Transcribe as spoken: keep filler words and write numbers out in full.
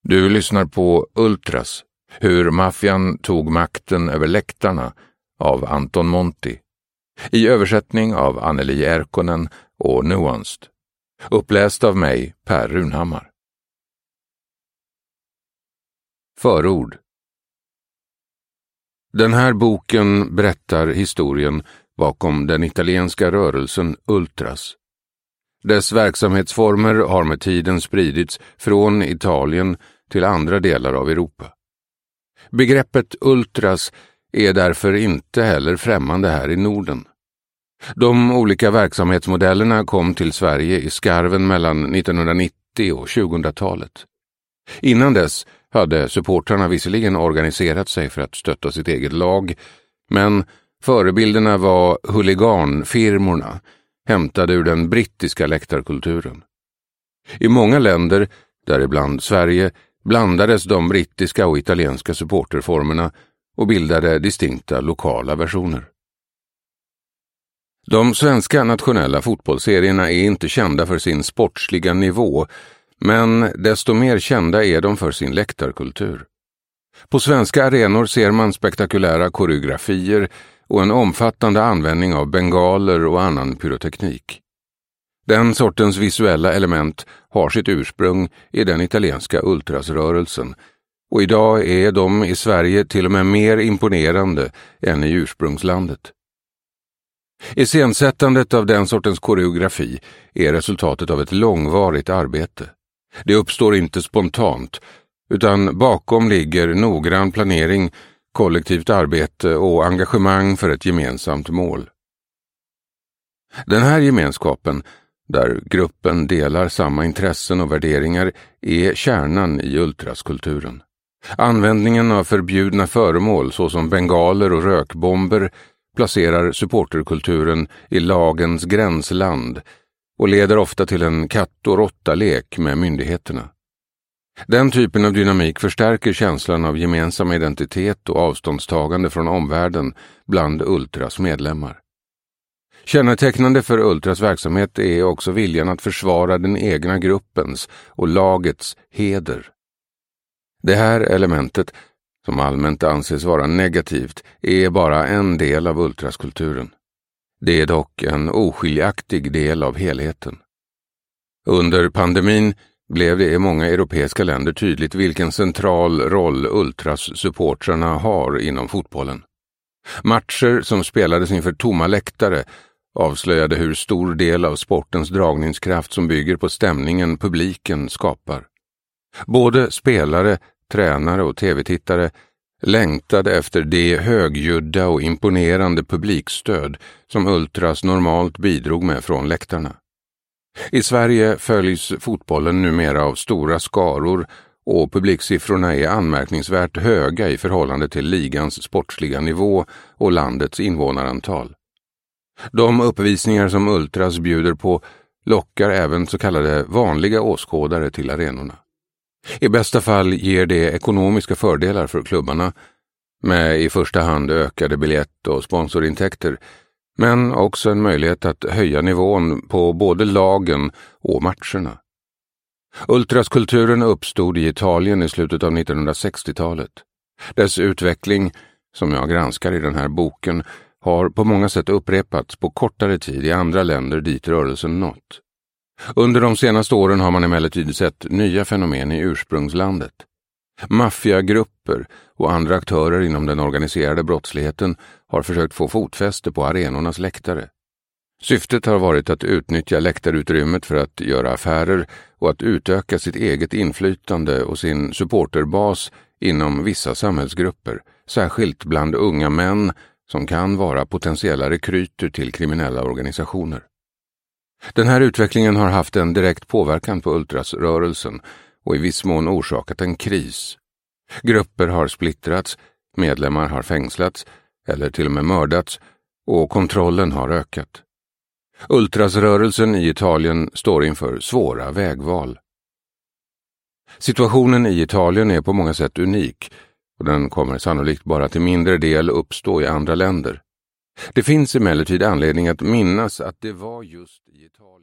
Du lyssnar på Ultras, hur maffian tog makten över läktarna av Anton Monti. I översättning av Anneli Erkonen och Nuanced. Uppläst av mig, Per Runhammar. Förord. Den här boken berättar historien bakom den italienska rörelsen Ultras. Dess verksamhetsformer har med tiden spridits från Italien till andra delar av Europa. Begreppet Ultras är därför inte heller främmande här i Norden. De olika verksamhetsmodellerna kom till Sverige i skarven mellan nittonhundranittio och tjugohundratalet. Innan dess hade supportrarna visserligen organiserat sig för att stötta sitt eget lag, men förebilderna var huliganfirmorna, hämtade ur den brittiska läktarkulturen. I många länder, däribland Sverige, blandades de brittiska och italienska supporterformerna och bildade distinkta lokala versioner. De svenska nationella fotbollsserierna är inte kända för sin sportsliga nivå, men desto mer kända är de för sin läktarkultur. På svenska arenor ser man spektakulära koreografier och en omfattande användning av bengaler och annan pyroteknik. Den sortens visuella element har sitt ursprung i den italienska ultrasrörelsen, och idag är de i Sverige till och med mer imponerande än i ursprungslandet. Iscensättandet av den sortens koreografi är resultatet av ett långvarigt arbete. Det uppstår inte spontant, utan bakom ligger noggrann planering, kollektivt arbete och engagemang för ett gemensamt mål. Den här gemenskapen, där gruppen delar samma intressen och värderingar, är kärnan i ultraskulturen. Användningen av förbjudna föremål såsom bengaler och rökbomber placerar supporterkulturen i lagens gränsland och leder ofta till en katt- och råttalek med myndigheterna. Den typen av dynamik förstärker känslan av gemensam identitet och avståndstagande från omvärlden bland Ultras medlemmar. Kännetecknande för Ultras verksamhet är också viljan att försvara den egna gruppens och lagets heder. Det här elementet, som allmänt anses vara negativt, är bara en del av ultraskulturen. Det är dock en oskiljaktig del av helheten. Under pandemin blev det i många europeiska länder tydligt vilken central roll ultras-supportrarna har inom fotbollen. Matcher som spelades inför tomma läktare avslöjade hur stor del av sportens dragningskraft som bygger på stämningen publiken skapar. Både spelare, tränare och tv-tittare längtade efter det högljudda och imponerande publikstöd som Ultras normalt bidrog med från läktarna. I Sverige följs fotbollen numera av stora skaror och publiksiffrorna är anmärkningsvärt höga i förhållande till ligans sportsliga nivå och landets invånarantal. De uppvisningar som Ultras bjuder på lockar även så kallade vanliga åskådare till arenorna. I bästa fall ger det ekonomiska fördelar för klubbarna, med i första hand ökade biljett- och sponsorintäkter, men också en möjlighet att höja nivån på både lagen och matcherna. Ultraskulturen uppstod i Italien i slutet av nittonhundrasextiotalet. Dess utveckling, som jag granskar i den här boken, har på många sätt upprepats på kortare tid i andra länder dit rörelsen nått. Under de senaste åren har man emellertid sett nya fenomen i ursprungslandet. Maffiagrupper och andra aktörer inom den organiserade brottsligheten har försökt få fotfäste på arenornas läktare. Syftet har varit att utnyttja läktarutrymmet för att göra affärer och att utöka sitt eget inflytande och sin supporterbas inom vissa samhällsgrupper, särskilt bland unga män som kan vara potentiella rekryter till kriminella organisationer. Den här utvecklingen har haft en direkt påverkan på ultrasrörelsen och i viss mån orsakat en kris. Grupper har splittrats, medlemmar har fängslats eller till och med mördats och kontrollen har ökat. Ultrasrörelsen i Italien står inför svåra vägval. Situationen i Italien är på många sätt unik och den kommer sannolikt bara till mindre del uppstå i andra länder. Det finns emellertid anledning att minnas att det var just i Italien